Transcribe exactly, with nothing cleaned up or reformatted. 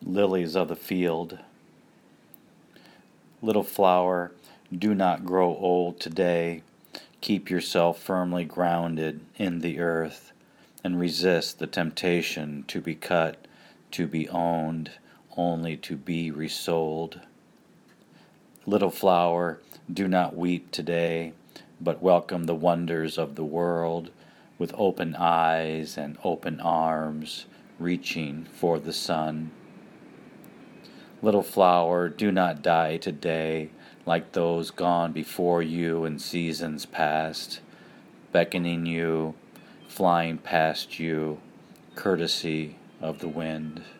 lilies of the field. Little flower, do not grow old today. Keep yourself firmly grounded in the earth and resist the temptation to be cut, to be owned, only to be resold. Little flower, do not weep today, but welcome the wonders of the world with open eyes and open arms, reaching for the sun. Little flower, do not die today like those gone before you in seasons past, beckoning you, flying past you, courtesy of the wind.